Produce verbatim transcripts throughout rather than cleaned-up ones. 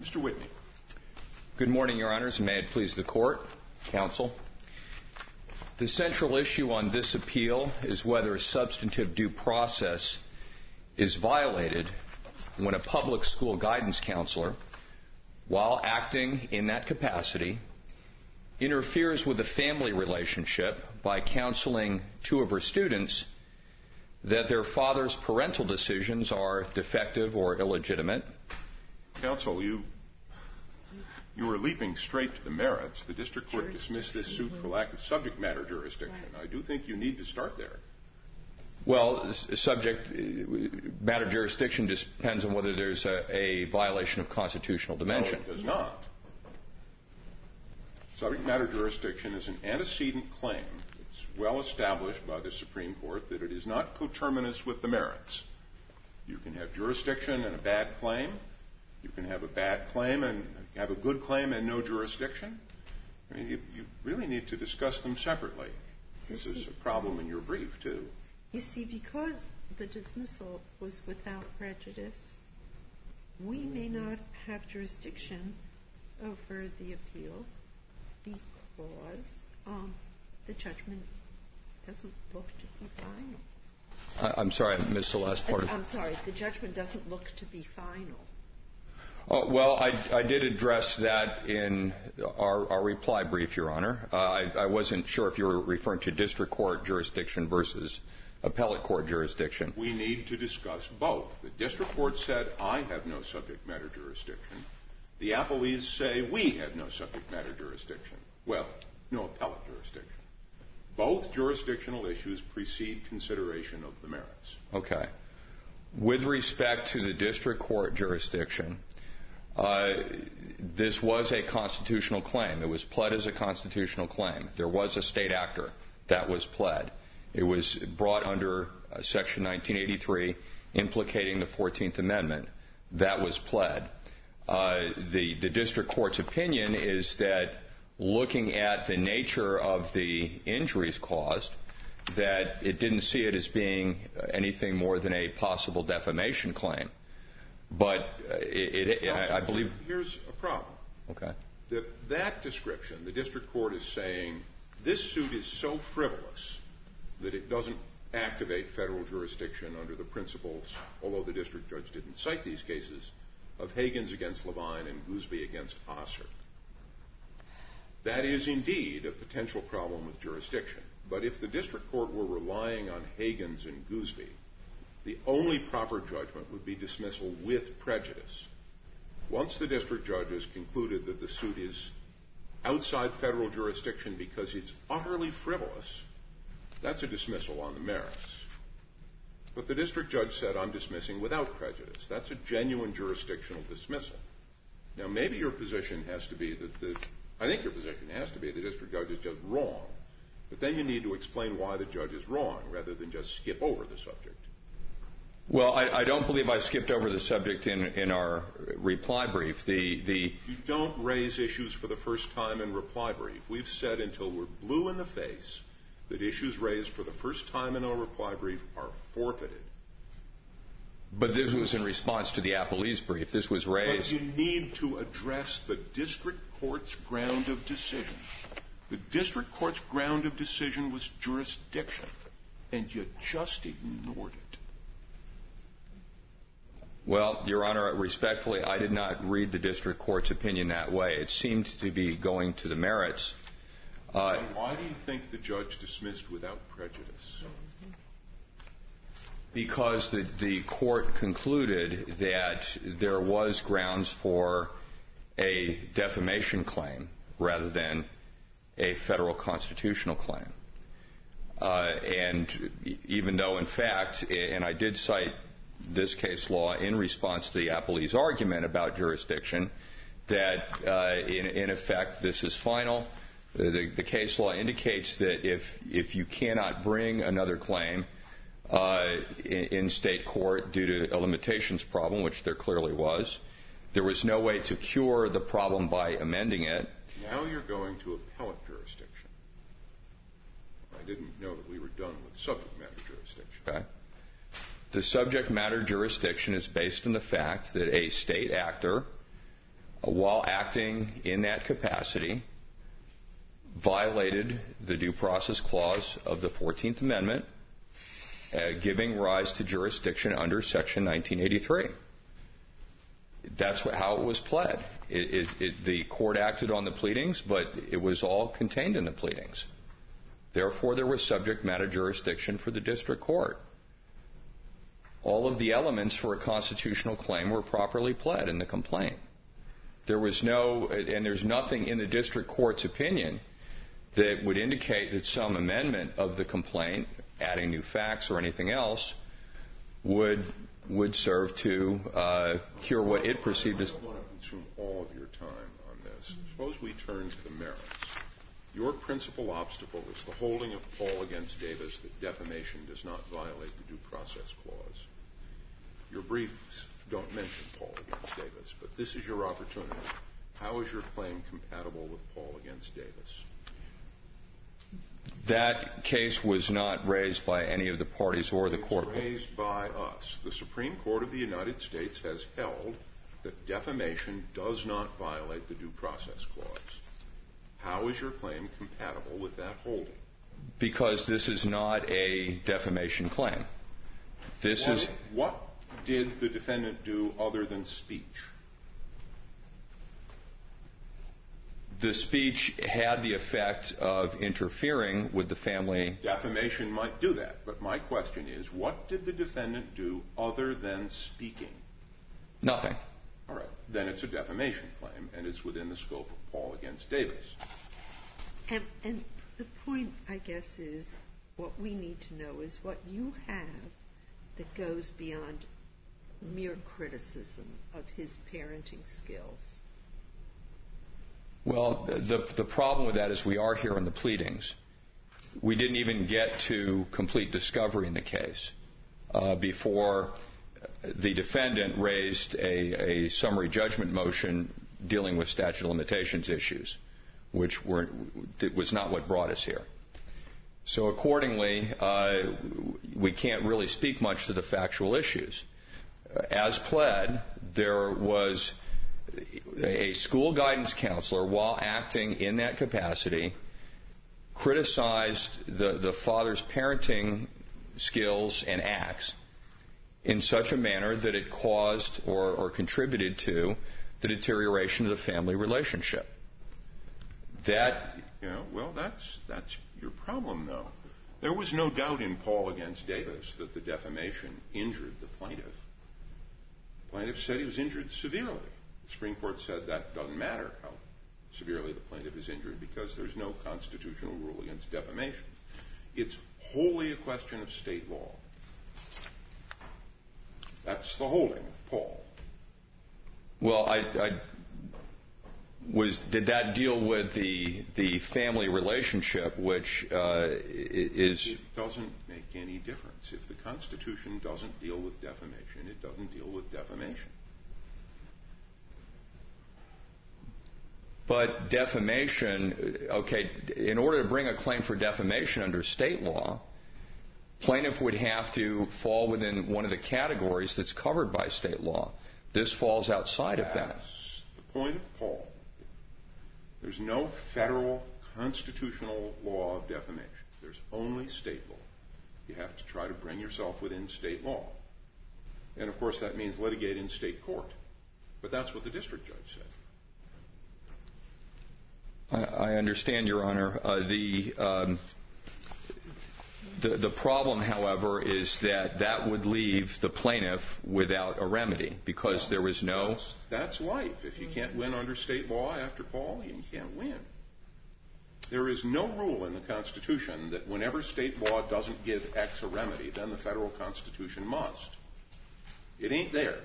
Mister Whitney. Good morning, Your Honors. May it please the Court, Counsel. The central issue on this appeal is whether substantive due process is violated when a public school guidance counselor, while acting in that capacity, interferes with a family relationship by counseling two of her students that their father's parental decisions are defective or illegitimate. Counsel, you you were leaping straight to the merits. The district court dismissed this suit for lack of subject matter jurisdiction. I do think you need to start there. Well, subject matter jurisdiction depends on whether there's a, a violation of constitutional dimension. No, it does not. Subject matter jurisdiction is an antecedent claim. It's well established by the Supreme Court that it is not coterminous with the merits. You can have jurisdiction and a bad claim. You can have a bad claim and have a good claim and no jurisdiction. I mean, you, you really need to discuss them separately. This is a problem in your brief, too. You see, because the dismissal was without prejudice, we may not have jurisdiction over the appeal because um, the judgment doesn't look to be final. I'm sorry, I missed the last part. I'm sorry, the judgment doesn't look to be final. Oh, well, I, I did address that in our, our reply brief, Your Honor. Uh, I, I wasn't sure if you were referring to district court jurisdiction versus appellate court jurisdiction. We need to discuss both. The district court said, I have no subject matter jurisdiction. The appellees say, we have no subject matter jurisdiction. Well, no appellate jurisdiction. Both jurisdictional issues precede consideration of the merits. Okay. With respect to the district court jurisdiction, uh, this was a constitutional claim. It was pled as a constitutional claim. There was a state actor that was pled. It was brought under uh, Section nineteen eighty-three, implicating the fourteenth Amendment. That was pled. Uh, the, the district court's opinion is that looking at the nature of the injuries caused, that it didn't see it as being anything more than a possible defamation claim. But it, it, I, I believe... Here's a problem. Okay. That, that description, the district court is saying, this suit is so frivolous that it doesn't activate federal jurisdiction under the principles, although the district judge didn't cite these cases, of Hagens against Levine and Gooseby against Osser. That is indeed a potential problem with jurisdiction. But if the district court were relying on Hagens and Gooseby, the only proper judgment would be dismissal with prejudice. Once the district judge has concluded that the suit is outside federal jurisdiction because it's utterly frivolous, that's a dismissal on the merits. But the district judge said, I'm dismissing without prejudice. That's a genuine jurisdictional dismissal. Now, maybe your position has to be that the, I think your position has to be the district judge is just wrong. But then you need to explain why the judge is wrong rather than just skip over the subject. Well, I, I don't believe I skipped over the subject in, in our reply brief. The, the You don't raise issues for the first time in reply brief. We've said until we're blue in the face that issues raised for the first time in a reply brief are forfeited. But this was in response to the appellee's brief. This was raised... But you need to address the district court's ground of decision. The district court's ground of decision was jurisdiction, and you just ignored it. Well, Your Honor, respectfully, I did not read the district court's opinion that way. It seemed to be going to the merits. Uh, and why do you think the judge dismissed without prejudice? Because the, the court concluded that there was grounds for a defamation claim rather than a federal constitutional claim. Uh, and even though, in fact, and I did cite this case law in response to the appellee's argument about jurisdiction, that uh, in, in effect this is final. The, the case law indicates that if if you cannot bring another claim uh, in, in state court due to a limitations problem, which there clearly was, there was no way to cure the problem by amending it. Now you're going to appellate jurisdiction. I didn't know that we were done with subject matter jurisdiction. Okay. The subject matter jurisdiction is based on the fact that a state actor uh, while acting in that capacity, violated the Due Process Clause of the fourteenth Amendment, uh, giving rise to jurisdiction under Section nineteen eighty-three. That's what, how it was pled. It, it, it, the court acted on the pleadings, but it was all contained in the pleadings. Therefore, there was subject matter jurisdiction for the district court. All of the elements for a constitutional claim were properly pled in the complaint. There was no, and there's nothing in the district court's opinion that would indicate that some amendment of the complaint, adding new facts or anything else, would would serve to uh, cure what it perceived as... I don't want to consume all of your time on this. Suppose we turn to the merits. Your principal obstacle is the holding of Paul against Davis that defamation does not violate the Due Process Clause. Your briefs don't mention Paul against Davis, but this is your opportunity. How is your claim compatible with Paul against Davis? That case was not raised by any of the parties or the court. It was raised by us. The Supreme Court of the United States has held that defamation does not violate the Due Process Clause. How is your claim compatible with that holding? Because this is not a defamation claim. This what, is... What did the defendant do other than speech? The speech had the effect of interfering with the family. Defamation might do that, but my question is, what did the defendant do other than speaking? Nothing. All right. Then it's a defamation claim, and it's within the scope of Paul against Davis. And, and the point, I guess, is what we need to know is what you have that goes beyond mere criticism of his parenting skills. Well, the, the problem with that is we are here in the pleadings. We didn't even get to complete discovery in the case uh, before the defendant raised a, a summary judgment motion dealing with statute of limitations issues, which were, that was not what brought us here. So accordingly, uh, we can't really speak much to the factual issues. As pled, there was a school guidance counselor, while acting in that capacity, criticized the, the father's parenting skills and acts in such a manner that it caused or, or contributed to the deterioration of the family relationship. That, you know, well, that's that's your problem, though. There was no doubt in Paul against Davis that the defamation injured the plaintiff. The plaintiff said he was injured severely. The Supreme Court said that doesn't matter how severely the plaintiff is injured because there's no constitutional rule against defamation. It's wholly a question of state law. That's the holding of Paul. Well, I, I was. Did that deal with the the family relationship, which uh, is? It doesn't make any difference. If the Constitution doesn't deal with defamation, it doesn't deal with defamation. But defamation, okay, in order to bring a claim for defamation under state law, plaintiff would have to fall within one of the categories that's covered by state law. This falls outside of that. That's the point of Paul. There's no federal constitutional law of defamation. There's only state law. You have to try to bring yourself within state law. And, of course, that means litigate in state court. But that's what the district judge said. I understand, Your Honor. Uh, the, um, the the problem, however, is that that would leave the plaintiff without a remedy because well, there was no. That's, that's life. If you can't win under state law after Paul, you can't win. There is no rule in the Constitution that whenever state law doesn't give X a remedy, then the federal Constitution must. It ain't there.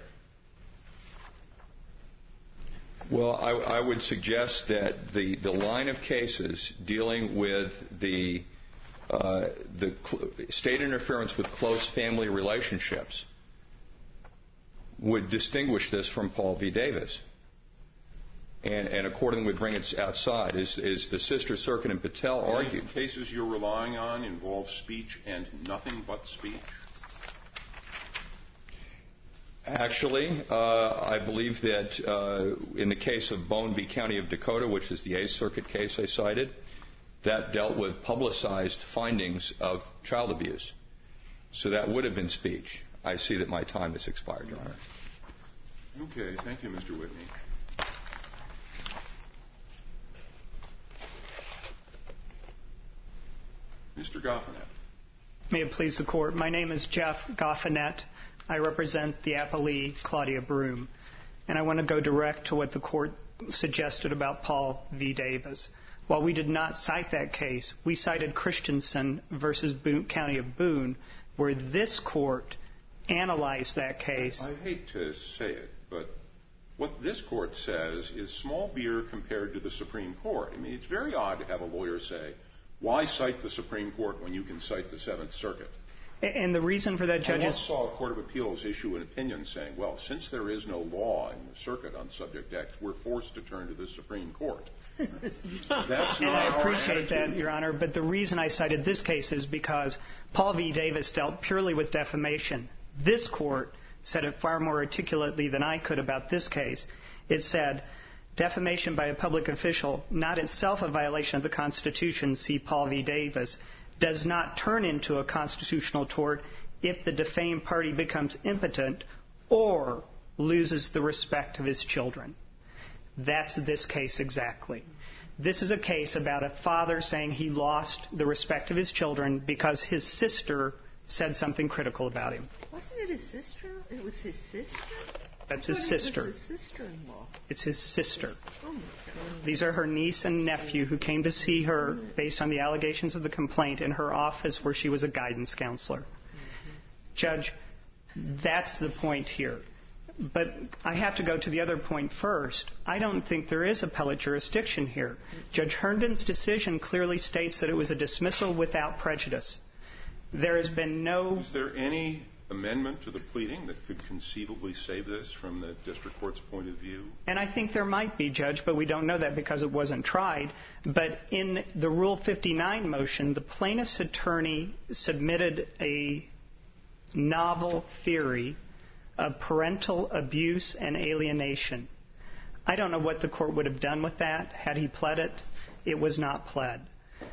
Well, I, I would suggest that the, the line of cases dealing with the, uh, the cl- state interference with close family relationships would distinguish this from Paul v. Davis. And, and accordingly would bring it outside. Is, is the Sister Circuit and Patel argued? The cases you're relying on involve speech and nothing but speech? Actually, uh, I believe that uh, in the case of Bone v. County of Dakota, which is the Eighth Circuit case I cited, that dealt with publicized findings of child abuse. So that would have been speech. I see that my time has expired, Your Honor. Okay. Thank you, Mister Whitney. Mister Goffinet. May it please the Court. My name is Jeff Goffinet. I represent the appellee, Claudia Broom. And I want to go direct to what the Court suggested about Paul v. Davis. While we did not cite that case, we cited Christensen versus Boone, County of Boone, where this Court analyzed that case. I hate to say it, but what this Court says is small beer compared to the Supreme Court. I mean, it's very odd to have a lawyer say, why cite the Supreme Court when you can cite the Seventh Circuit? And the reason for that, Judge, I is... once saw a Court of Appeals issue an opinion saying, well, since there is no law in the circuit on subject X, we're forced to turn to the Supreme Court. That's and not I our appreciate attitude. that, Your Honor, but the reason I cited this case is because Paul v. Davis dealt purely with defamation. This Court said it far more articulately than I could about this case. It said, defamation by a public official, not itself a violation of the Constitution, see Paul v. Davis, does not turn into a constitutional tort if the defamed party becomes impotent or loses the respect of his children. That's this case exactly. This is a case about a father saying he lost the respect of his children because his sister said something critical about him. Wasn't it his sister? It was his sister? That's I his thought sister. It was his sister-in-law. It's his sister. Oh, my God. These are her niece and nephew who came to see her based on the allegations of the complaint in her office where she was a guidance counselor. Mm-hmm. Judge, that's the point here. But I have to go to the other point first. I don't think there is appellate jurisdiction here. Judge Herndon's decision clearly states that it was a dismissal without prejudice. There has been no... Is there any amendment to the pleading that could conceivably save this from the district court's point of view? And I think there might be, Judge, but we don't know that because it wasn't tried. But in the Rule fifty-nine motion, the plaintiff's attorney submitted a novel theory of parental abuse and alienation. I don't know what the court would have done with that had he pled it. It was not pled.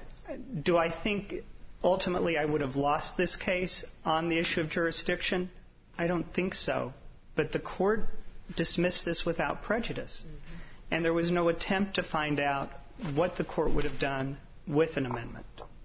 Do I think ultimately I would have lost this case on the issue of jurisdiction? I don't think so. But the court dismissed this without prejudice. Mm-hmm. And there was no attempt to find out what the court would have done with an amendment.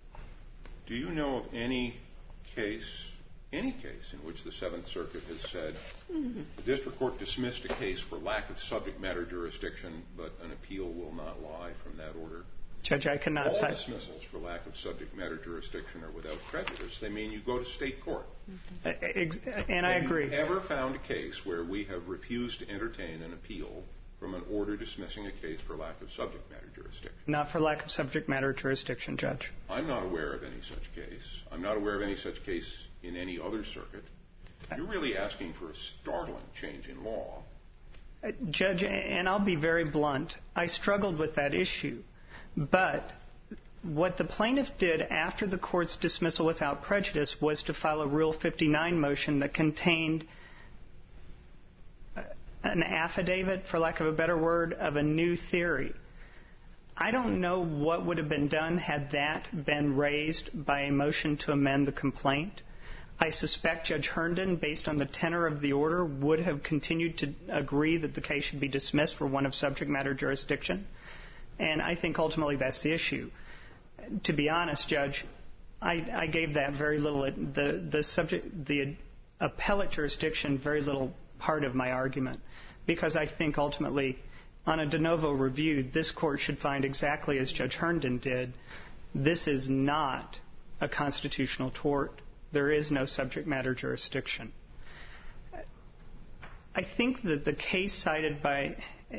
Do you know of any case, any case in which the Seventh Circuit has said mm-hmm. the district court dismissed a case for lack of subject matter jurisdiction, but an appeal will not lie from that order? Judge, I cannot All say. All dismissals for lack of subject matter jurisdiction are without prejudice. They mean you go to state court. Mm-hmm. And I have agree. Have you ever found a case where we have refused to entertain an appeal from an order dismissing a case for lack of subject matter jurisdiction? Not for lack of subject matter jurisdiction, Judge. I'm not aware of any such case. I'm not aware of any such case in any other circuit. You're really asking for a startling change in law. Uh, Judge, and I'll be very blunt, I struggled with that issue. But what the plaintiff did after the court's dismissal without prejudice was to file a Rule fifty-nine motion that contained an affidavit, for lack of a better word, of a new theory. I don't know what would have been done had that been raised by a motion to amend the complaint. I suspect Judge Herndon, based on the tenor of the order, would have continued to agree that the case should be dismissed for one of subject matter jurisdiction. And I think ultimately that's the issue. To be honest, Judge, I, I gave that very little, the, the subject, the appellate jurisdiction, very little part of my argument, because I think ultimately on a de novo review, this court should find exactly as Judge Herndon did. This is not a constitutional tort. There is no subject matter jurisdiction. I think that the case cited by...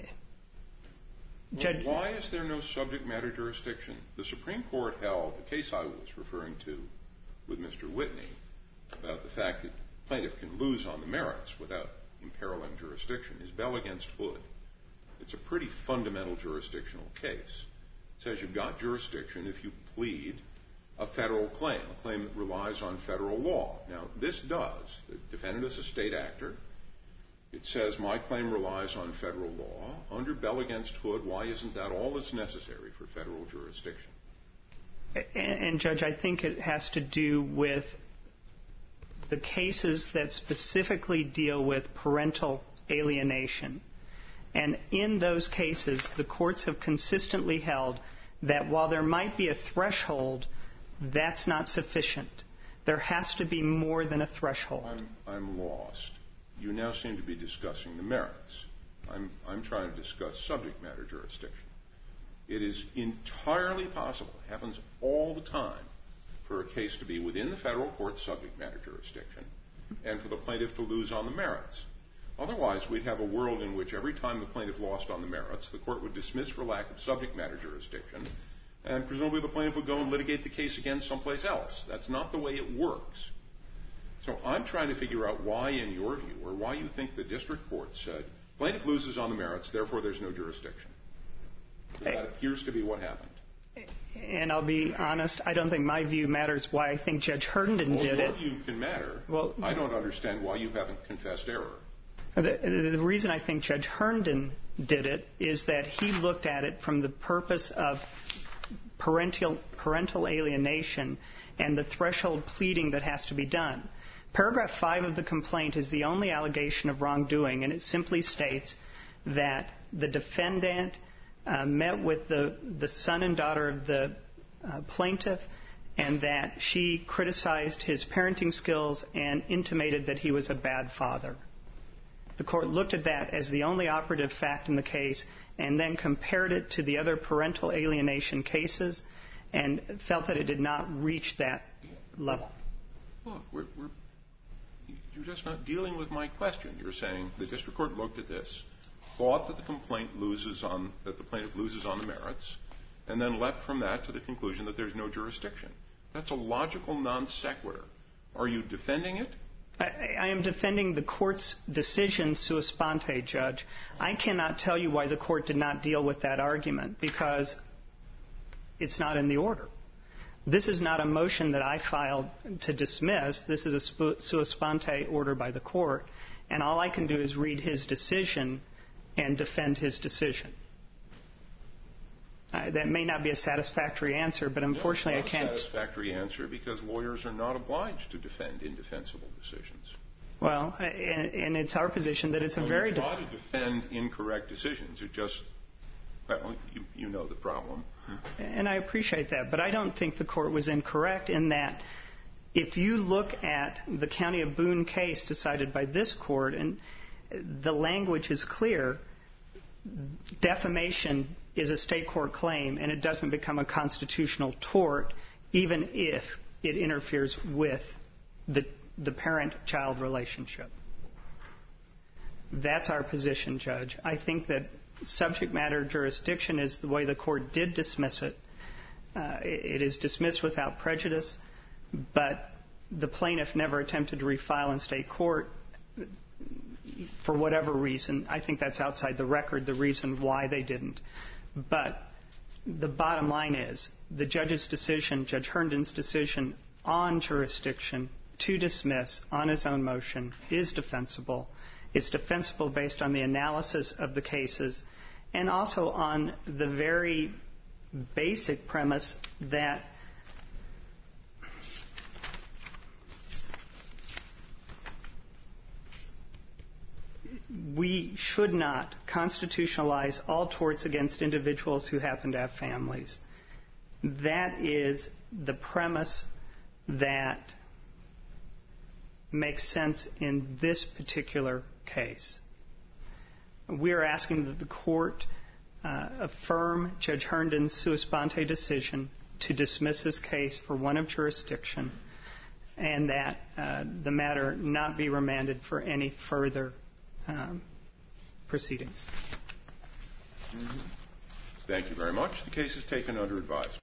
Judge, well, why is there no subject matter jurisdiction? The Supreme Court held, the case I was referring to with Mister Whitney, about the fact that the plaintiff can lose on the merits without imperiling jurisdiction, is Bell against Hood. It's a pretty fundamental jurisdictional case. It says you've got jurisdiction if you plead a federal claim, a claim that relies on federal law. Now, this does. The defendant is a state actor. It says my claim relies on federal law. Under Bell against Hood, why isn't that all that's necessary for federal jurisdiction? And, and Judge, I think it has to do with the cases that specifically deal with parental alienation. And in those cases, the courts have consistently held that while there might be a threshold, that's not sufficient. There has to be more than a threshold. I'm, I'm lost. You now seem to be discussing the merits. I'm, I'm trying to discuss subject matter jurisdiction. It is entirely possible, it happens all the time, for a case to be within the federal court's subject matter jurisdiction and for the plaintiff to lose on the merits. Otherwise, we'd have a world in which every time the plaintiff lost on the merits, the court would dismiss for lack of subject matter jurisdiction, and presumably the plaintiff would go and litigate the case again someplace else. That's not the way it works. So I'm trying to figure out why, in your view, or why you think the district court said, plaintiff loses on the merits, therefore there's no jurisdiction. Because that appears to be what happened. And I'll be honest, I don't think my view matters why I think Judge Herndon well, did your it. view can matter. Well, I don't understand why you haven't confessed error. The, the reason I think Judge Herndon did it is that he looked at it from the purpose of parental, parental alienation and the threshold pleading that has to be done. Paragraph five of the complaint is the only allegation of wrongdoing, and it simply states that the defendant uh, met with the, the son and daughter of the uh, plaintiff and that she criticized his parenting skills and intimated that he was a bad father. The court looked at that as the only operative fact in the case and then compared it to the other parental alienation cases and felt that it did not reach that level. Look, we're, we're, you're just not dealing with my question. You're saying the district court looked at this, thought that the complaint loses on, that the plaintiff loses on the merits, and then leapt from that to the conclusion that there's no jurisdiction. That's a logical non sequitur. Are you defending it? I, I am defending the court's decision sua sponte, Judge. I cannot tell you why the court did not deal with that argument because it's not in the order. This is not a motion that I filed to dismiss. This is a sua sponte order by the court, and all I can do is read his decision and defend his decision. Uh, that may not be a satisfactory answer, but unfortunately no, it's not I can't. A satisfactory answer because lawyers are not obliged to defend indefensible decisions. Well, and, and it's our position that it's a when very. You try to defend incorrect decisions. It just, well, you, you know the problem. And I appreciate that, but I don't think the court was incorrect in that if you look at the County of Boone case decided by this court, and the language is clear, defamation is a state court claim, and it doesn't become a constitutional tort even if it interferes with the, the parent-child relationship. That's our position, Judge. I think that subject matter jurisdiction is the way the court did dismiss it. Uh, it, it is dismissed without prejudice, but the plaintiff never attempted to refile in state court for whatever reason. I think that's outside the record, the reason why they didn't. But the bottom line is the judge's decision, Judge Herndon's decision on jurisdiction to dismiss on his own motion is defensible. It's defensible based on the analysis of the cases and also on the very basic premise that we should not constitutionalize all torts against individuals who happen to have families. That is the premise that makes sense in this particular case. We are asking that the court uh, affirm Judge Herndon's sua sponte decision to dismiss this case for want of jurisdiction and that uh, the matter not be remanded for any further um, proceedings. Mm-hmm. Thank you very much. The case is taken under advisement.